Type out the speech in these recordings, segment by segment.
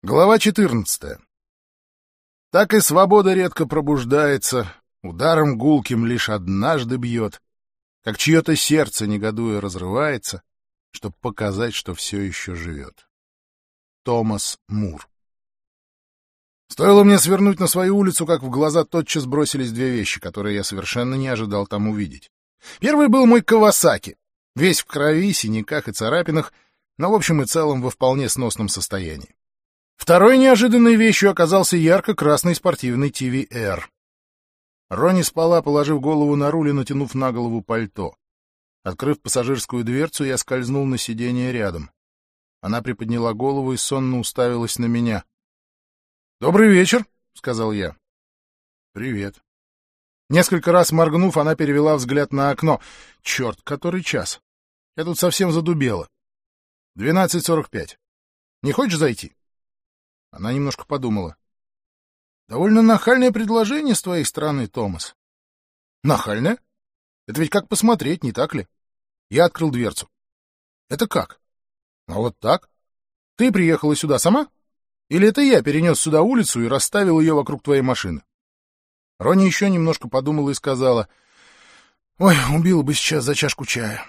Глава 14. Так и свобода редко пробуждается, ударом гулким лишь однажды бьет, как чье-то сердце, негодуя, разрывается, чтобы показать, что все еще живет. Томас Мур. Стоило мне свернуть на свою улицу, как в глаза тотчас бросились две вещи, которые я совершенно не ожидал там увидеть. Первый был мой Кавасаки, весь в крови, синяках и царапинах, но в общем и целом во вполне сносном состоянии. Второй неожиданной вещью оказался ярко-красный спортивный TVR. Ронни спала, положив голову на руль и натянув на голову пальто. Открыв пассажирскую дверцу, я скользнул на сиденье рядом. Она приподняла голову и сонно уставилась на меня. «Добрый вечер», — сказал я. «Привет». Несколько раз моргнув, она перевела взгляд на окно. «Черт, который час? Я тут совсем задубела». 12:45. Не хочешь зайти?» Она немножко подумала. «Довольно нахальное предложение с твоей стороны, Томас». «Нахальное? Это ведь как посмотреть, не так ли?» Я открыл дверцу. «Это как?» «А вот так. Ты приехала сюда сама? Или это я перенес сюда улицу и расставил ее вокруг твоей машины?» Ронни еще немножко подумала и сказала: «Ой, убила бы сейчас за чашку чая».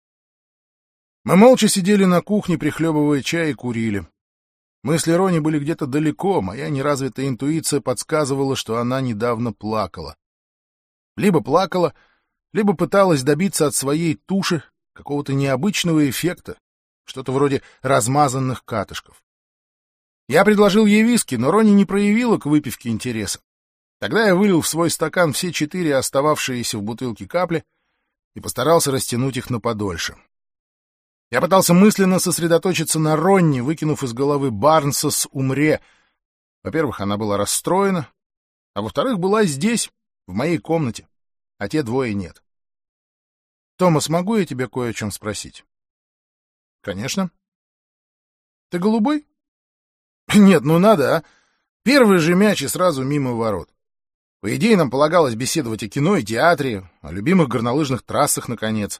Мы молча сидели на кухне, прихлебывая чай и курили. Мысли Ронни были где-то далеко, моя неразвитая интуиция подсказывала, что она недавно плакала. Либо плакала, либо пыталась добиться от своей туши какого-то необычного эффекта, что-то вроде размазанных катышков. Я предложил ей виски, но Ронни не проявила к выпивке интереса. Тогда я вылил в свой стакан все 4 остававшиеся в бутылке капли и постарался растянуть их на подольше. Я пытался мысленно сосредоточиться на Ронни, выкинув из головы Барнса с Умре. Во-первых, она была расстроена, а во-вторых, была здесь, в моей комнате, а те двое нет. «Томас, могу я тебя кое о чем спросить?» «Конечно». «Ты голубой?» «Нет, ну надо, а! Первый же мяч и сразу мимо ворот. По идее, нам полагалось беседовать о кино и театре, о любимых горнолыжных трассах, наконец».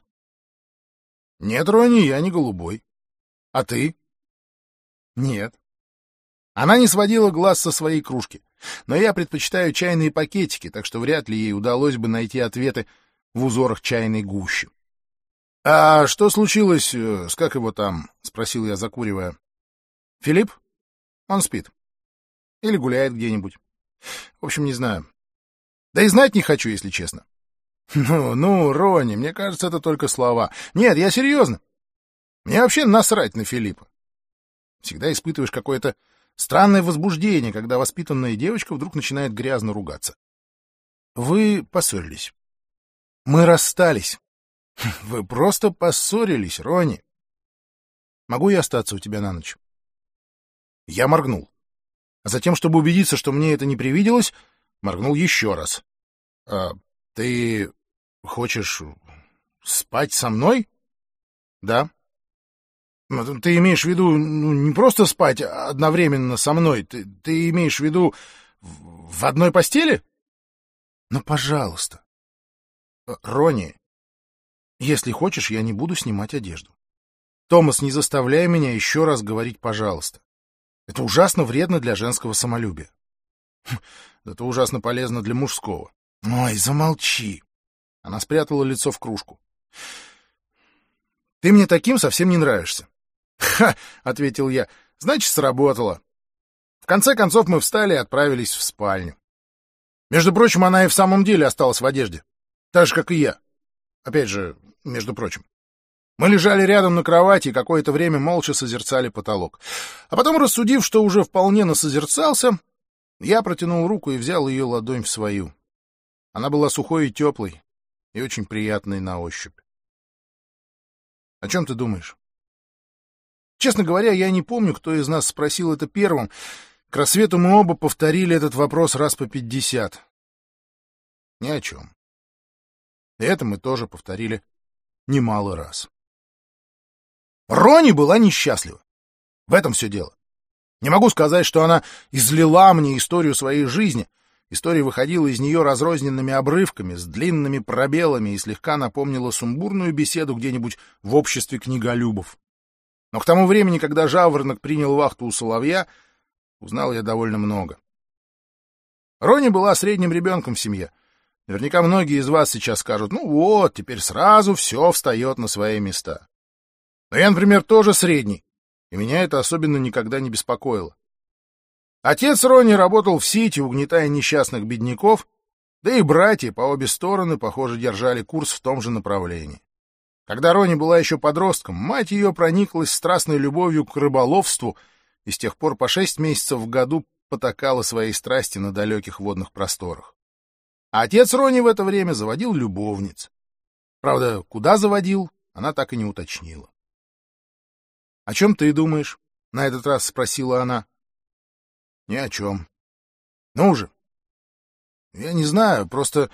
«Нет, Ронни, я не голубой. А ты?» «Нет». Она не сводила глаз со своей кружки, но я предпочитаю чайные пакетики, так что вряд ли ей удалось бы найти ответы в узорах чайной гущи. «А что случилось с как его там?» — спросил я, закуривая. «Филипп? Он спит. Или гуляет где-нибудь. В общем, не знаю. Да и знать не хочу, если честно». «Ну, Ронни, мне кажется, это только слова. Нет, я серьезно. Мне вообще насрать на Филиппа. Всегда испытываешь какое-то странное возбуждение, когда воспитанная девочка вдруг начинает грязно ругаться. Вы поссорились. Мы расстались. Вы просто поссорились, Ронни. Могу я остаться у тебя на ночь?» Я моргнул. А затем, чтобы убедиться, что мне это не привиделось, моргнул еще раз. Ты хочешь спать со мной?» «Да». «Ты имеешь в виду не просто спать одновременно со мной, ты имеешь в виду в одной постели?» «Ну, пожалуйста». «Ронни, если хочешь, я не буду снимать одежду. Томас, не заставляй меня еще раз говорить «пожалуйста». Это ужасно вредно для женского самолюбия. Это ужасно полезно для мужского». «Ой, замолчи!» Она спрятала лицо в кружку. «Ты мне таким совсем не нравишься». «Ха!» — ответил я. «Значит, сработало». В конце концов мы встали и отправились в спальню. Между прочим, она и в самом деле осталась в одежде. Так же, как и я. Опять же, между прочим. Мы лежали рядом на кровати и какое-то время молча созерцали потолок. А потом, рассудив, что уже вполне насозерцался, я протянул руку и взял ее ладонь в свою. Она была сухой и теплой, и очень приятной на ощупь. «О чем ты думаешь?» Честно говоря, я не помню, кто из нас спросил это первым. К рассвету мы оба повторили этот вопрос раз по 50. Ни о чем. И это мы тоже повторили немало раз. Ронни была несчастлива. В этом все дело. Не могу сказать, что она излила мне историю своей жизни. История выходила из нее разрозненными обрывками, с длинными пробелами и слегка напомнила сумбурную беседу где-нибудь в обществе книголюбов. Но к тому времени, когда жаворонок принял вахту у соловья, узнал я довольно много. Ронни была средним ребенком в семье. Наверняка многие из вас сейчас скажут: ну вот, теперь сразу все встает на свои места. Но я, например, тоже средний, и меня это особенно никогда не беспокоило. Отец Ронни работал в Сити, угнетая несчастных бедняков, да и братья по обе стороны, похоже, держали курс в том же направлении. Когда Ронни была еще подростком, мать ее прониклась страстной любовью к рыболовству и с тех пор по 6 месяцев в году потакала своей страсти на далеких водных просторах. А отец Ронни в это время заводил любовниц. Правда, куда заводил, она так и не уточнила. — О чем ты думаешь? — на этот раз спросила она. — Ни о чем. — Ну же. — Я не знаю, просто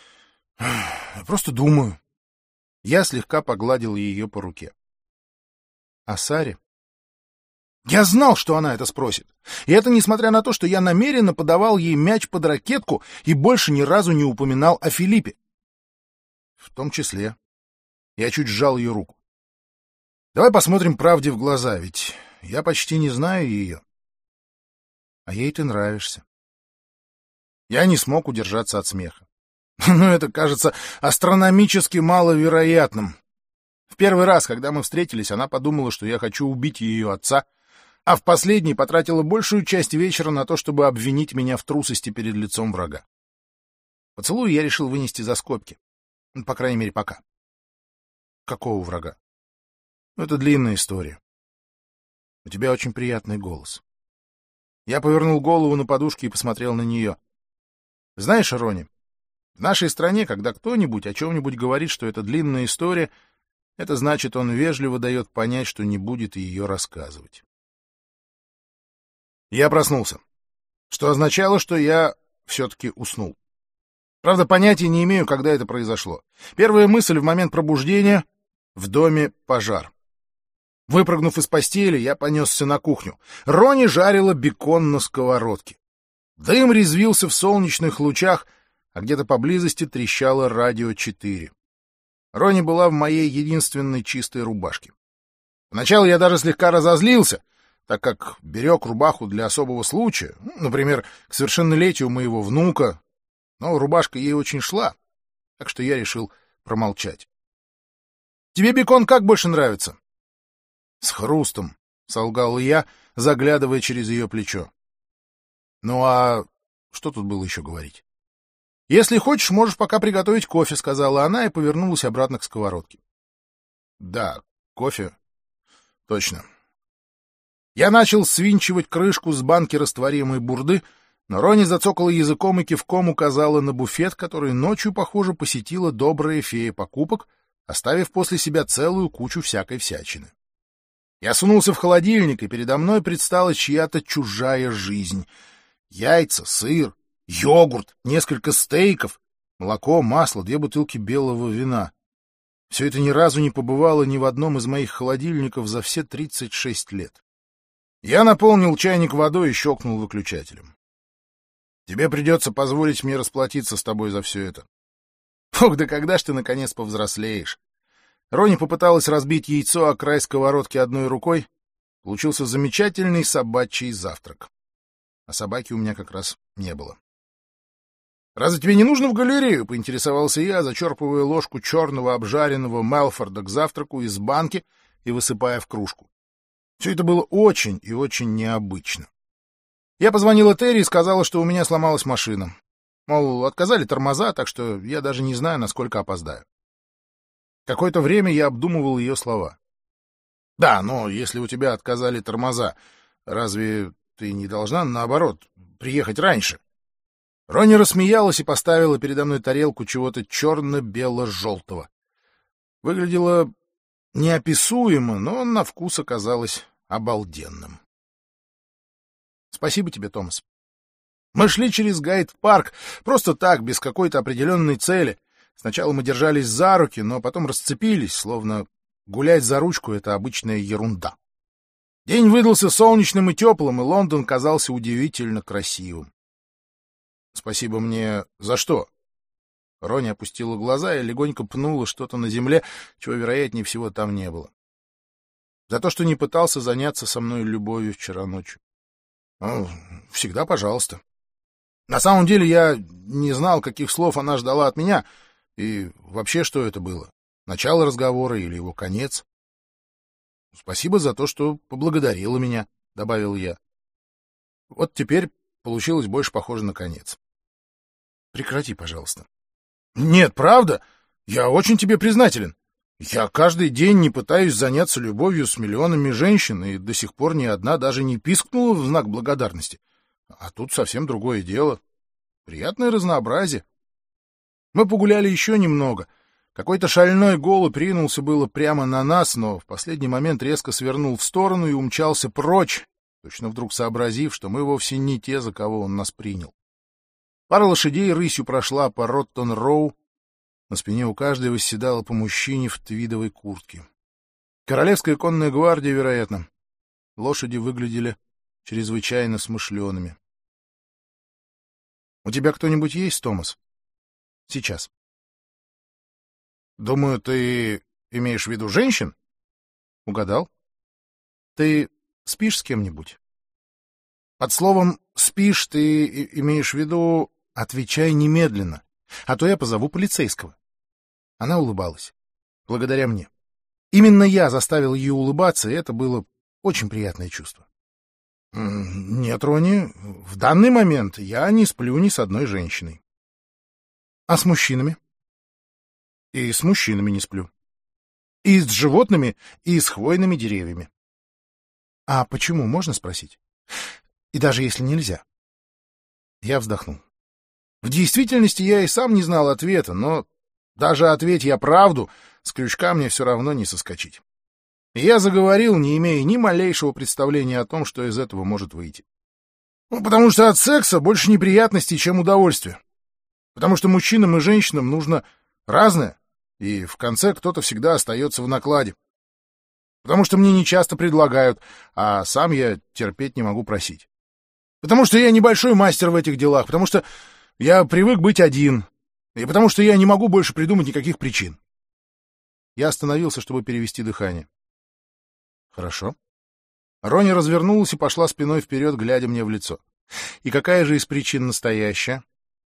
думаю. Я слегка погладил ее по руке. — О Саре? Я знал, что она это спросит. И это несмотря на то, что я намеренно подавал ей мяч под ракетку и больше ни разу не упоминал о Филиппе. В том числе. Я чуть сжал ее руку. Давай посмотрим правде в глаза, ведь я почти не знаю ее. А ей ты нравишься. Я не смог удержаться от смеха. Но это кажется астрономически маловероятным. В первый раз, когда мы встретились, она подумала, что я хочу убить ее отца, а в последний потратила большую часть вечера на то, чтобы обвинить меня в трусости перед лицом врага. Поцелуй я решил вынести за скобки. По крайней мере, пока. Какого врага? Это длинная история. У тебя очень приятный голос. Я повернул голову на подушке и посмотрел на нее. Знаешь, Ронни, в нашей стране, когда кто-нибудь о чем-нибудь говорит, что это длинная история, это значит, он вежливо дает понять, что не будет ее рассказывать. Я проснулся, что означало, что я все-таки уснул. Правда, понятия не имею, когда это произошло. Первая мысль в момент пробуждения — в доме пожар. Выпрыгнув из постели, я понесся на кухню. Ронни жарила бекон на сковородке. Дым резвился в солнечных лучах, а где-то поблизости трещало радио 4. Ронни была в моей единственной чистой рубашке. Поначалу я даже слегка разозлился, так как берег рубаху для особого случая, например, к совершеннолетию моего внука, но рубашка ей очень шла, так что я решил промолчать. — Тебе бекон как больше нравится? — С хрустом, — солгал я, заглядывая через ее плечо. — Ну а что тут было еще говорить? — Если хочешь, можешь пока приготовить кофе, — сказала она и повернулась обратно к сковородке. — Да, кофе. Точно. Я начал свинчивать крышку с банки растворимой бурды, но Ронни зацокала языком и кивком указала на буфет, который ночью, похоже, посетила добрая фея покупок, оставив после себя целую кучу всякой всячины. Я сунулся в холодильник, и передо мной предстала чья-то чужая жизнь. Яйца, сыр, йогурт, несколько стейков, молоко, масло, 2 бутылки белого вина. Все это ни разу не побывало ни в одном из моих холодильников за все 36 лет. Я наполнил чайник водой и щелкнул выключателем. Тебе придется позволить мне расплатиться с тобой за все это. Ох, да когда ж ты, наконец, повзрослеешь? Ронни попыталась разбить яйцо о край сковородки одной рукой. Получился замечательный собачий завтрак. А собаки у меня как раз не было. «Разве тебе не нужно в галерею?» — поинтересовался я, зачерпывая ложку черного обжаренного Мелфорда к завтраку из банки и высыпая в кружку. Все это было очень и очень необычно. Я позвонила Терри и сказала, что у меня сломалась машина. Мол, отказали тормоза, так что я даже не знаю, насколько опоздаю. Какое-то время я обдумывал ее слова. «Да, но если у тебя отказали тормоза, разве ты не должна, наоборот, приехать раньше?» Ронни рассмеялась и поставила передо мной тарелку чего-то черно-бело-желтого. Выглядело неописуемо, но на вкус оказалось обалденным. Спасибо тебе, Томас. Мы шли через Гайд-парк, просто так, без какой-то определенной цели. Сначала мы держались за руки, но потом расцепились, словно гулять за ручку — это обычная ерунда. День выдался солнечным и теплым, и Лондон казался удивительно красивым. Спасибо мне за что? Ронни опустила глаза и легонько пнула что-то на земле, чего, вероятнее всего, там не было. За то, что не пытался заняться со мной любовью вчера ночью. Ну, всегда пожалуйста. На самом деле я не знал, каких слов она ждала от меня, и вообще, что это было. Начало разговора или его конец. Спасибо за то, что поблагодарила меня, — добавил я. Вот теперь получилось больше похоже на конец. Прекрати, пожалуйста. Нет, правда? Я очень тебе признателен. Я каждый день не пытаюсь заняться любовью с миллионами женщин, и до сих пор ни одна даже не пискнула в знак благодарности. А тут совсем другое дело. Приятное разнообразие. Мы погуляли еще немного. Какой-то шальной голубь ринулся было прямо на нас, но в последний момент резко свернул в сторону и умчался прочь, точно вдруг сообразив, что мы вовсе не те, за кого он нас принял. Пара лошадей рысью прошла по Роттон-Роу. На спине у каждой восседало по мужчине в твидовой куртке. Королевская конная гвардия, вероятно. Лошади выглядели чрезвычайно смышленными. — У тебя кто-нибудь есть, Томас? — Сейчас. — Думаю, ты имеешь в виду женщин? — Угадал. — Ты спишь с кем-нибудь? — Под словом «спишь» ты имеешь в виду «отвечай немедленно», а то я позову полицейского. Она улыбалась. Благодаря мне. Именно я заставил ее улыбаться, и это было очень приятное чувство. Нет, Ронни, в данный момент я не сплю ни с одной женщиной. А с мужчинами? И с мужчинами не сплю. И с животными, и с хвойными деревьями. А почему, можно спросить? И даже если нельзя. Я вздохнул. В действительности я и сам не знал ответа, но даже ответь я правду, с крючка мне все равно не соскочить. И я заговорил, не имея ни малейшего представления о том, что из этого может выйти. Потому что от секса больше неприятностей, чем удовольствия. Потому что мужчинам и женщинам нужно разное, и в конце кто-то всегда остается в накладе. Потому что мне нечасто предлагают, а сам я терпеть не могу просить. Потому что я небольшой мастер в этих делах, потому что я привык быть один, и потому что я не могу больше придумать никаких причин. Я остановился, чтобы перевести дыхание. Хорошо. Ронни развернулась и пошла спиной вперед, глядя мне в лицо. И какая же из причин настоящая?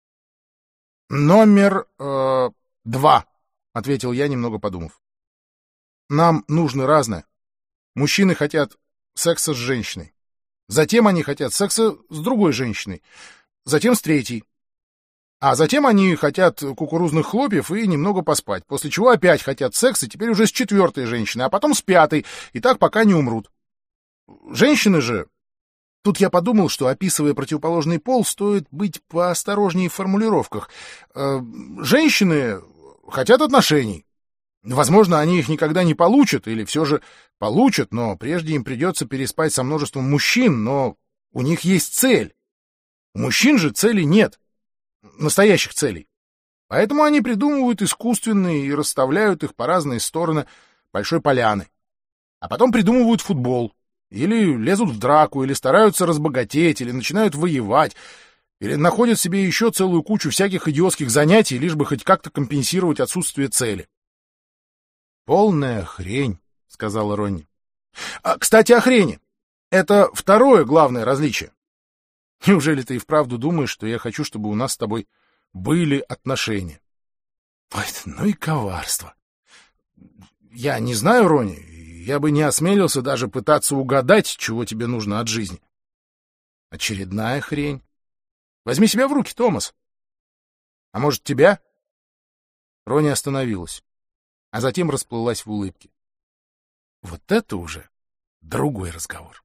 Номер 2, ответил я, немного подумав. Нам нужно разное. Мужчины хотят секса с женщиной. Затем они хотят секса с другой женщиной. Затем с третьей. А затем они хотят кукурузных хлопьев и немного поспать, после чего опять хотят секса, теперь уже с четвертой женщиной, а потом с пятой, и так пока не умрут. Женщины же... Тут я подумал, что, описывая противоположный пол, стоит быть поосторожнее в формулировках. Женщины хотят отношений. Возможно, они их никогда не получат, или все же получат, но прежде им придется переспать со множеством мужчин, но у них есть цель. У мужчин же цели нет. Настоящих целей. Поэтому они придумывают искусственные и расставляют их по разные стороны большой поляны. А потом придумывают футбол. Или лезут в драку, или стараются разбогатеть, или начинают воевать, или находят себе еще целую кучу всяких идиотских занятий, лишь бы хоть как-то компенсировать отсутствие цели. «Полная хрень», — сказала Ронни. «Кстати, о хрени. Это второе главное различие. Неужели ты и вправду думаешь, что я хочу, чтобы у нас с тобой были отношения?» Ой, ну и коварство. Я не знаю, Ронни, я бы не осмелился даже пытаться угадать, чего тебе нужно от жизни. Очередная хрень. Возьми себя в руки, Томас. А может, тебя? Ронни остановилась, а затем расплылась в улыбке. Вот это уже другой разговор.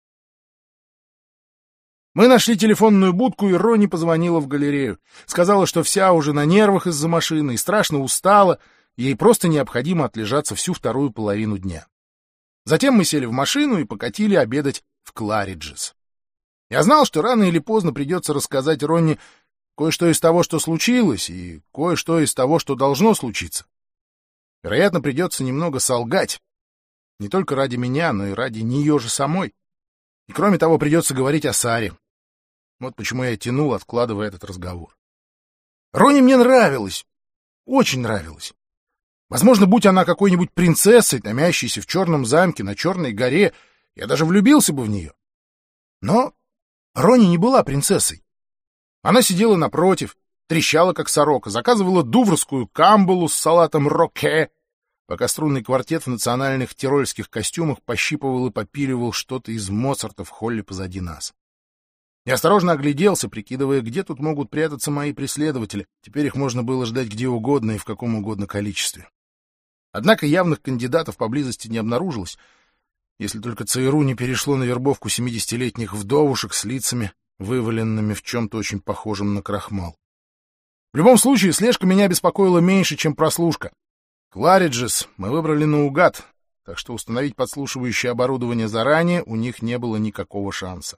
Мы нашли телефонную будку, и Ронни позвонила в галерею. Сказала, что вся уже на нервах из-за машины и страшно устала, ей просто необходимо отлежаться всю вторую половину дня. Затем мы сели в машину и покатили обедать в Клариджес. Я знал, что рано или поздно придется рассказать Ронни кое-что из того, что случилось, и кое-что из того, что должно случиться. Вероятно, придется немного солгать. Не только ради меня, но и ради нее же самой. И кроме того, придется говорить о Саре. Вот почему я тянул, откладывая этот разговор. Ронни мне нравилась. Очень нравилась. Возможно, будь она какой-нибудь принцессой, томящейся в черном замке на Черной горе, я даже влюбился бы в нее. Но Рони не была принцессой. Она сидела напротив, трещала, как сорока, заказывала дуврскую камбалу с салатом роке, пока струнный квартет в национальных тирольских костюмах пощипывал и попиливал что-то из Моцарта в холле позади нас. Я осторожно огляделся, прикидывая, где тут могут прятаться мои преследователи. Теперь их можно было ждать где угодно и в каком угодно количестве. Однако явных кандидатов поблизости не обнаружилось, если только ЦРУ не перешло на вербовку 70-летних вдовушек с лицами, вываленными в чем-то очень похожем на крахмал. В любом случае, слежка меня беспокоила меньше, чем прослушка. Клариджес мы выбрали наугад, так что установить подслушивающее оборудование заранее у них не было никакого шанса.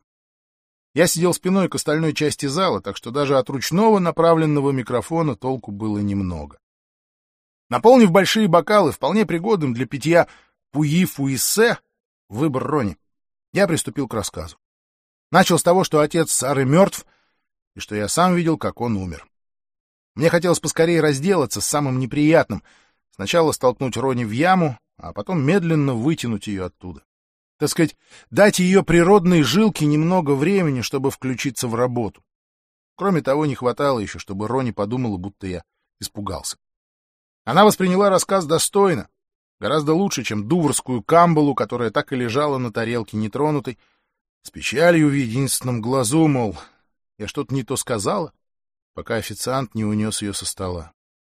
Я сидел спиной к остальной части зала, так что даже от ручного направленного микрофона толку было немного. Наполнив большие бокалы, вполне пригодным для питья пуи-фуиссе, выбор Рони, я приступил к рассказу. Начал с того, что отец Сары мертв, и что я сам видел, как он умер. Мне хотелось поскорее разделаться с самым неприятным, сначала столкнуть Рони в яму, а потом медленно вытянуть ее оттуда. Так сказать, дать ее природной жилке немного времени, чтобы включиться в работу. Кроме того, не хватало еще, чтобы Рони подумала, будто я испугался. Она восприняла рассказ достойно, гораздо лучше, чем дуврскую камбалу, которая так и лежала на тарелке нетронутой, с печалью в единственном глазу, мол, я что-то не то сказала, пока официант не унес ее со стола.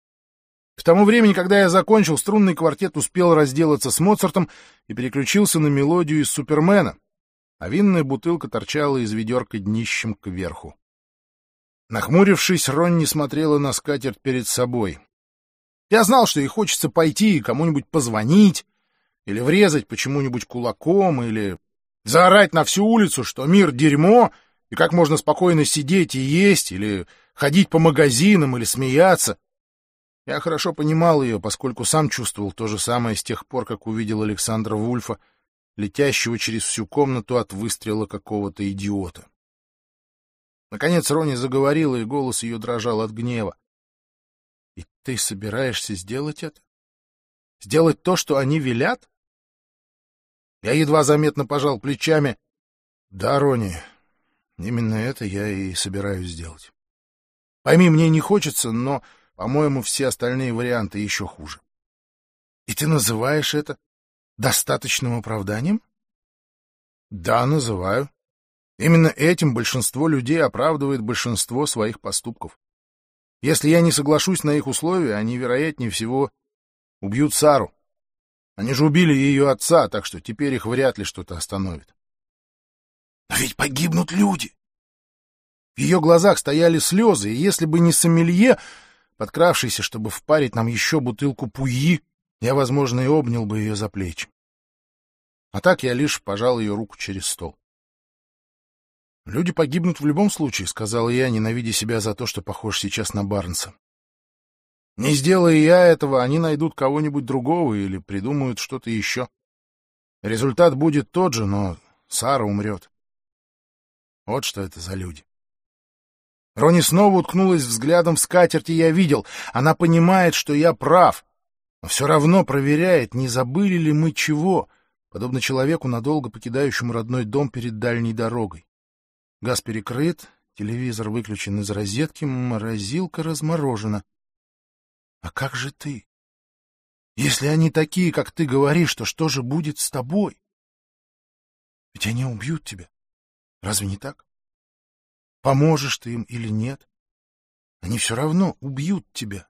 К тому времени, когда я закончил, струнный квартет успел разделаться с Моцартом и переключился на мелодию из «Супермена», а винная бутылка торчала из ведерка днищем кверху. Нахмурившись, Ронни смотрела на скатерть перед собой. Я знал, что ей хочется пойти и кому-нибудь позвонить, или врезать почему-нибудь кулаком, или заорать на всю улицу, что мир — дерьмо, и как можно спокойно сидеть и есть, или ходить по магазинам, или смеяться. Я хорошо понимал ее, поскольку сам чувствовал то же самое с тех пор, как увидел Александра Вульфа, летящего через всю комнату от выстрела какого-то идиота. Наконец Рони заговорила, и голос ее дрожал от гнева. — И ты собираешься сделать это? Сделать то, что они велят? Я едва заметно пожал плечами. — Да, Рони, именно это я и собираюсь сделать. Пойми, мне не хочется, но... По-моему, все остальные варианты еще хуже. И ты называешь это достаточным оправданием? Да, называю. Именно этим большинство людей оправдывает большинство своих поступков. Если я не соглашусь на их условия, они, вероятнее всего, убьют Сару. Они же убили ее отца, так что теперь их вряд ли что-то остановит. Но ведь погибнут люди. В ее глазах стояли слезы, и если бы не сомелье, подкравшийся, чтобы впарить нам еще бутылку пуи, я, возможно, и обнял бы ее за плечи. А так я лишь пожал ее руку через стол. «Люди погибнут в любом случае», — сказал я, ненавидя себя за то, что похож сейчас на Барнса. «Не сделая я этого, они найдут кого-нибудь другого или придумают что-то еще. Результат будет тот же, но Сара умрет. Вот что это за люди». Рони снова уткнулась взглядом в скатерть, и я видел, она понимает, что я прав, но все равно проверяет, не забыли ли мы чего, подобно человеку, надолго покидающему родной дом перед дальней дорогой. Газ перекрыт, телевизор выключен из розетки, морозилка разморожена. А как же ты? Если они такие, как ты говоришь, то что же будет с тобой? Ведь они убьют тебя. Разве не так? Поможешь ты им или нет, они все равно убьют тебя.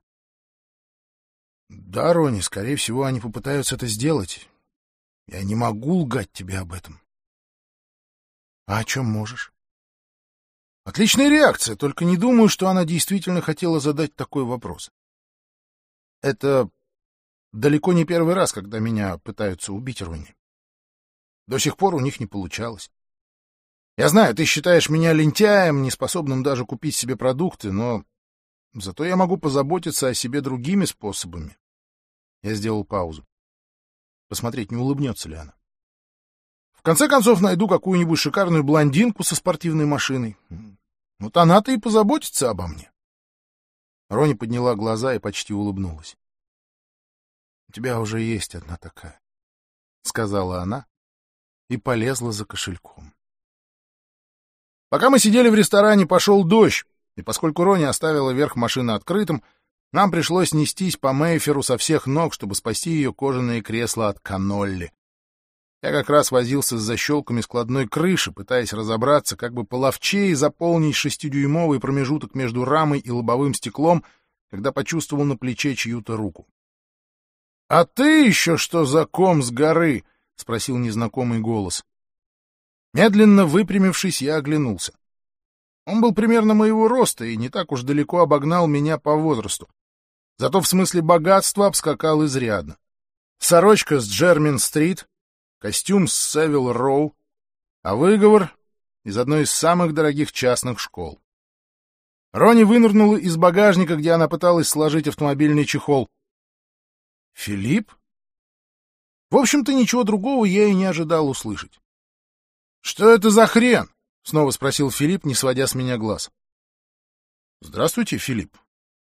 Да, Рони, скорее всего, они попытаются это сделать. Я не могу лгать тебе об этом. А о чем можешь? Отличная реакция, только не думаю, что она действительно хотела задать такой вопрос. Это далеко не первый раз, когда меня пытаются убить, Рони. До сих пор у них не получалось. Я знаю, ты считаешь меня лентяем, неспособным даже купить себе продукты, но зато я могу позаботиться о себе другими способами. Я сделал паузу. Посмотреть, не улыбнется ли она. В конце концов, найду какую-нибудь шикарную блондинку со спортивной машиной. Вот она-то и позаботится обо мне. Рони подняла глаза и почти улыбнулась. — У тебя уже есть одна такая, — сказала она и полезла за кошельком. Пока мы сидели в ресторане, пошел дождь, и поскольку Рони оставила верх машины открытым, нам пришлось нестись по Мейферу со всех ног, чтобы спасти ее кожаные кресла от канолли. Я как раз возился с защелками складной крыши, пытаясь разобраться, как бы половчее заполнить 6-дюймовый промежуток между рамой и лобовым стеклом, когда почувствовал на плече чью-то руку. — А ты еще что за ком с горы? — спросил незнакомый голос. Медленно выпрямившись, я оглянулся. Он был примерно моего роста и не так уж далеко обогнал меня по возрасту. Зато в смысле богатства обскакал изрядно. Сорочка с Джермин-стрит, костюм с Севил-роу, а выговор из одной из самых дорогих частных школ. Рони вынырнула из багажника, где она пыталась сложить автомобильный чехол. «Филипп?» В общем-то, ничего другого я и не ожидал услышать. «Что это за хрен?» — снова спросил Филипп, не сводя с меня глаз. «Здравствуйте, Филипп».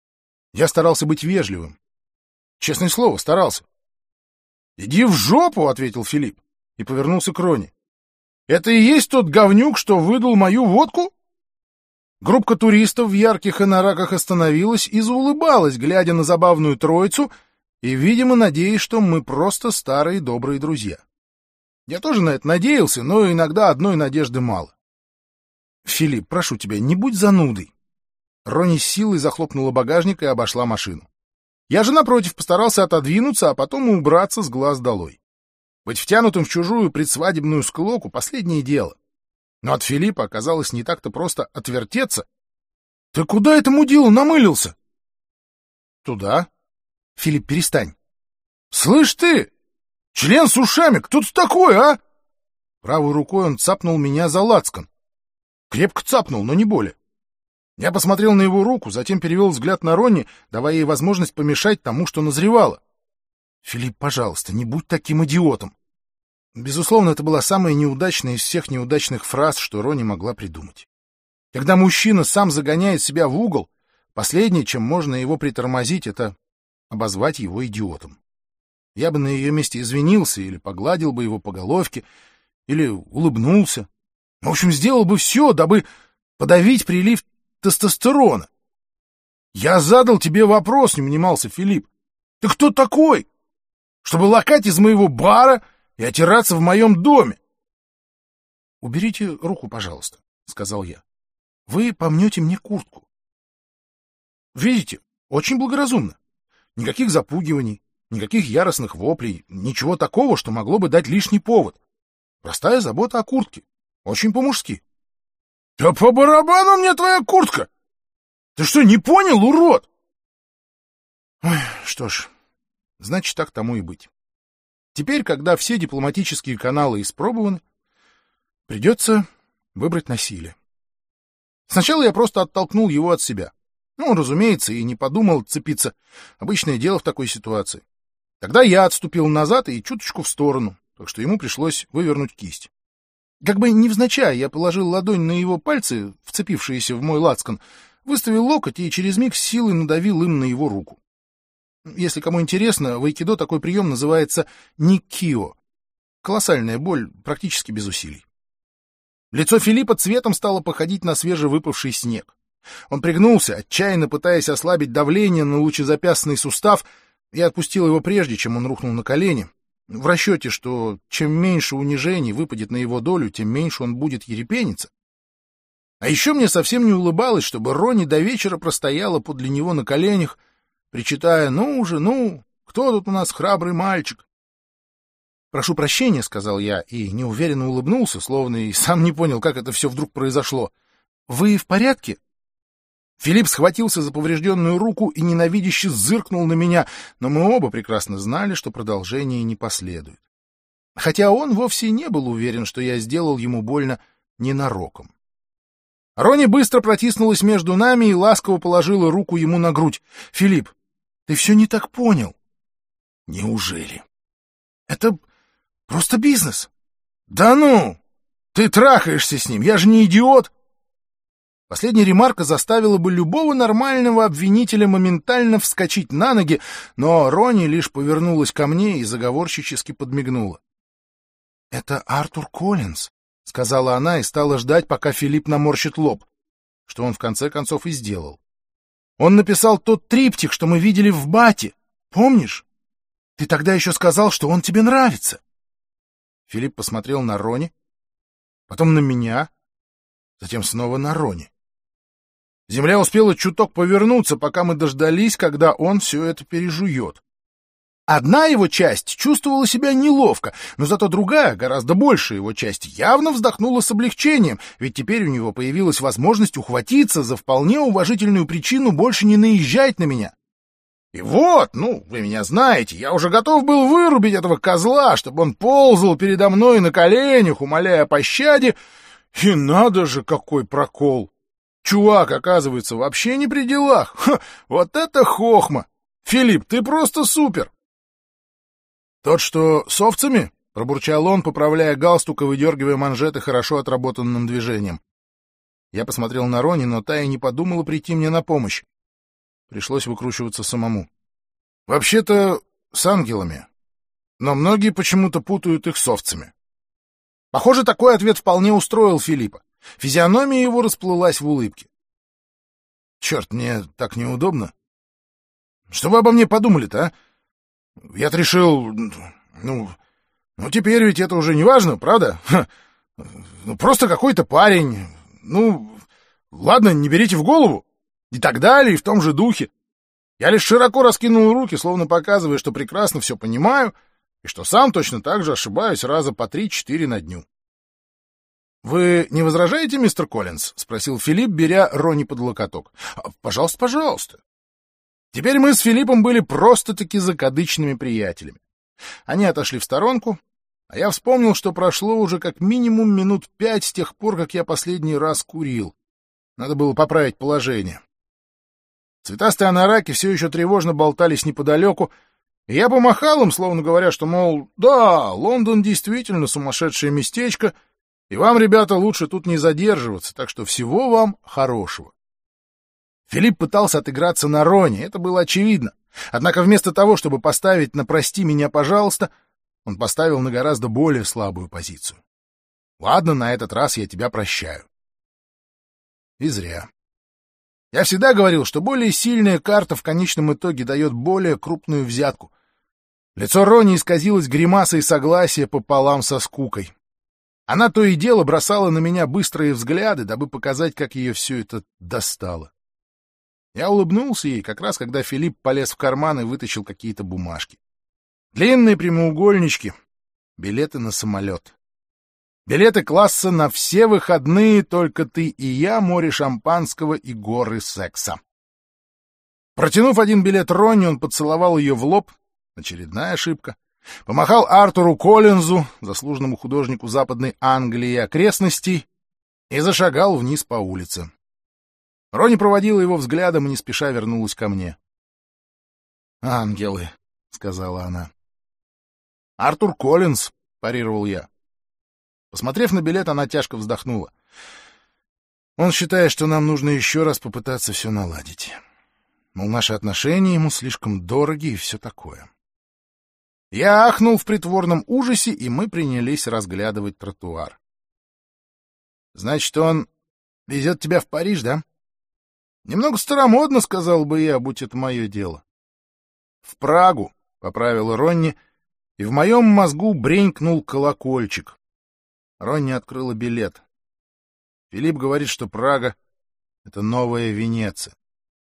Я старался быть вежливым. Честное слово, старался. «Иди в жопу!» — ответил Филипп и повернулся к Рони. «Это и есть тот говнюк, что выдал мою водку?» Группка туристов в ярких инораках остановилась и заулыбалась, глядя на забавную троицу, и, видимо, надеясь, что мы просто старые добрые друзья. Я тоже на это надеялся, но иногда одной надежды мало. «Филипп, прошу тебя, не будь занудой». Рони с силой захлопнула багажник и обошла машину. Я же, напротив, постарался отодвинуться, а потом и убраться с глаз долой. Быть втянутым в чужую предсвадебную склоку — последнее дело. Но от Филиппа оказалось не так-то просто отвертеться. — Ты куда этому делу намылился? — Туда. — Филипп, перестань. — Слышь ты, член с ушами, кто ты такой, а? Правой рукой он цапнул меня за лацкан. Крепко цапнул, но не более. Я посмотрел на его руку, затем перевел взгляд на Ронни, давая ей возможность помешать тому, что назревало. «Филипп, пожалуйста, не будь таким идиотом». Безусловно, это была самая неудачная из всех неудачных фраз, что Ронни могла придумать. Когда мужчина сам загоняет себя в угол, последнее, чем можно его притормозить, это обозвать его идиотом. Я бы на ее месте извинился или погладил бы его по головке, или улыбнулся. В общем, сделал бы все, дабы подавить прилив тестостерона. «Я задал тебе вопрос», — не унимался Филипп. «Ты кто такой, чтобы лакать из моего бара и отираться в моем доме?» «Уберите руку, пожалуйста», — сказал я. «Вы помнете мне куртку». «Видите, очень благоразумно. Никаких запугиваний, никаких яростных воплей, ничего такого, что могло бы дать лишний повод. Простая забота о куртке. Очень по-мужски». «Да по барабану мне твоя куртка! Ты что, не понял, урод?» Ой, что ж, значит, так тому и быть. Теперь, когда все дипломатические каналы испробованы, придется выбрать насилие. Сначала я просто оттолкнул его от себя. Ну, разумеется, и не подумал цепиться. Обычное дело в такой ситуации. Тогда я отступил назад и чуточку в сторону, так что ему пришлось вывернуть кисть. Как бы невзначай я положил ладонь на его пальцы, вцепившиеся в мой лацкан, выставил локоть и через миг с силой надавил им на его руку. Если кому интересно, в айкидо такой прием называется никкио. Колоссальная боль, практически без усилий. Лицо Филиппа цветом стало походить на свежевыпавший снег. Он пригнулся, отчаянно пытаясь ослабить давление на лучезапястный сустав, и отпустил его прежде, чем он рухнул на колени, в расчете, что чем меньше унижений выпадет на его долю, тем меньше он будет ерепениться. А еще мне совсем не улыбалось, чтобы Ронни до вечера простояла подле него на коленях, причитая: «Ну уже, ну, кто тут у нас храбрый мальчик?» «Прошу прощения», — сказал я, и неуверенно улыбнулся, словно и сам не понял, как это все вдруг произошло. «Вы в порядке?» Филипп схватился за поврежденную руку и ненавидяще зыркнул на меня, но мы оба прекрасно знали, что продолжение не последует. Хотя он вовсе не был уверен, что я сделал ему больно ненароком. Ронни быстро протиснулась между нами и ласково положила руку ему на грудь. «Филипп, ты все не так понял». «Неужели?» «Это просто бизнес». «Да ну! Ты трахаешься с ним, я же не идиот!» Последняя ремарка заставила бы любого нормального обвинителя моментально вскочить на ноги, но Ронни лишь повернулась ко мне и заговорщически подмигнула. «Это Артур Коллинз. — сказала она и стала ждать, пока Филипп наморщит лоб, что он в конце концов и сделал. «Он написал тот триптих, что мы видели в Бате. Помнишь? Ты тогда еще сказал, что он тебе нравится». Филипп посмотрел на Рони, потом на меня, затем снова на Рони. Земля успела чуток повернуться, пока мы дождались, когда он все это пережует. Одна его часть чувствовала себя неловко, но зато другая, гораздо большая его часть, явно вздохнула с облегчением, ведь теперь у него появилась возможность ухватиться за вполне уважительную причину больше не наезжать на меня. И вот, вы меня знаете, я уже готов был вырубить этого козла, чтобы он ползал передо мной на коленях, умоляя о пощаде, и надо же, какой прокол! Чувак, оказывается, вообще не при делах. Ха, вот это хохма! Филипп, ты просто супер! «Тот, что с овцами?» — пробурчал он, поправляя галстук и выдергивая манжеты хорошо отработанным движением. Я посмотрел на Рони, но та и не подумала прийти мне на помощь. Пришлось выкручиваться самому. «Вообще-то с ангелами, но многие почему-то путают их с овцами». Похоже, такой ответ вполне устроил Филиппа. Физиономия его расплылась в улыбке. «Черт, мне так неудобно. Что вы обо мне подумали-то, а? Я-то решил, теперь ведь это уже не важно, правда? Просто какой-то парень, ладно, не берите в голову». И так далее, и в том же духе. Я лишь широко раскинул руки, словно показывая, что прекрасно все понимаю, и что сам точно так же ошибаюсь раза по 3-4 на дню. «Вы не возражаете, мистер Коллинз?» — спросил Филипп, беря Рони под локоток. «Пожалуйста, пожалуйста». Теперь мы с Филиппом были просто-таки закадычными приятелями. Они отошли в сторонку, а я вспомнил, что прошло уже как минимум минут 5 с тех пор, как я последний раз курил. Надо было поправить положение. Цветастые анараки все еще тревожно болтались неподалеку, и я помахал им, словно говоря, что, мол, да, Лондон действительно сумасшедшее местечко, и вам, ребята, лучше тут не задерживаться, так что всего вам хорошего. Филипп пытался отыграться на Рони, это было очевидно. Однако вместо того, чтобы поставить на «прости меня, пожалуйста», он поставил на гораздо более слабую позицию. «Ладно, на этот раз я тебя прощаю». И зря. Я всегда говорил, что более сильная карта в конечном итоге дает более крупную взятку. Лицо Рони исказилось гримасой согласия пополам со скукой. Она то и дело бросала на меня быстрые взгляды, дабы показать, как ее все это достало. Я улыбнулся ей, как раз когда Филипп полез в карман и вытащил какие-то бумажки. Длинные прямоугольнички, билеты на самолет. Билеты класса на все выходные, только ты и я, море шампанского и горы секса. Протянув один билет Ронни, он поцеловал ее в лоб. Очередная ошибка. Помахал Артуру Коллинзу, заслуженному художнику Западной Англии и окрестностей, и зашагал вниз по улице. Ронни проводила его взглядом и не спеша вернулась ко мне. «Ангелы», — сказала она. «Артур Коллинз», — парировал я. Посмотрев на билет, она тяжко вздохнула. «Он считает, что нам нужно еще раз попытаться все наладить. Мол, наши отношения ему слишком дороги и все такое». Я ахнул в притворном ужасе, и мы принялись разглядывать тротуар. «Значит, он везет тебя в Париж, да?» «Немного старомодно, сказал бы я, будь это мое дело». «В Прагу», — поправила Ронни, и в моем мозгу бренькнул колокольчик. Ронни открыла билет. Филипп говорит, что Прага — это новая Венеция.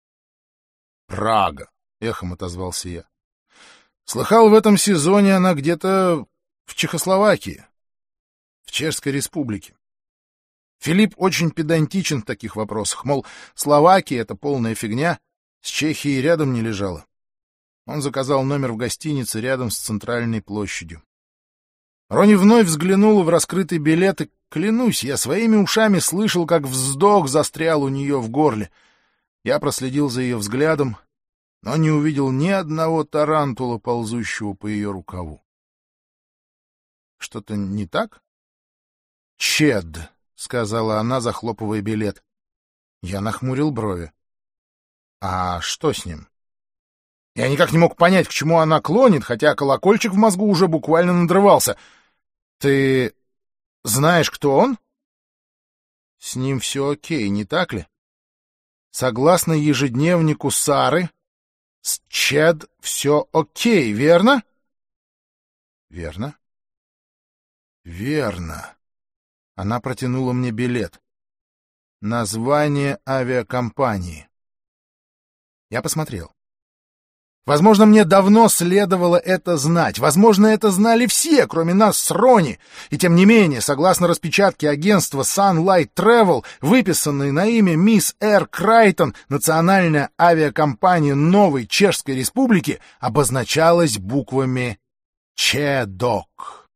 «Прага», — эхом отозвался я. «Слыхал, в этом сезоне она где-то в Чехословакии, в Чешской Республике». Филипп очень педантичен в таких вопросах, мол, Словакия — это полная фигня, с Чехией рядом не лежала. Он заказал номер в гостинице рядом с центральной площадью. Ронни вновь взглянула в раскрытый билет, и, клянусь, я своими ушами слышал, как вздох застрял у нее в горле. Я проследил за ее взглядом, но не увидел ни одного тарантула, ползущего по ее рукаву. Что-то не так? «Чед», — сказала она, захлопывая билет. Я нахмурил брови. «А что с ним?» Я никак не мог понять, к чему она клонит, хотя колокольчик в мозгу уже буквально надрывался. «Ты Знаешь, кто он? С ним все окей, не так ли? Согласно ежедневнику Сары, с Чед все окей, верно? Верно. Верно. Она протянула мне билет. Название авиакомпании. Я посмотрел. Возможно, мне давно следовало это знать. Возможно, это знали все, кроме нас с Рони. И тем не менее, согласно распечатке агентства Sunlight Travel, выписанной на имя мисс Р. Крайтон, национальная авиакомпания Новой Чешской Республики обозначалась буквами «ЧЕДОК».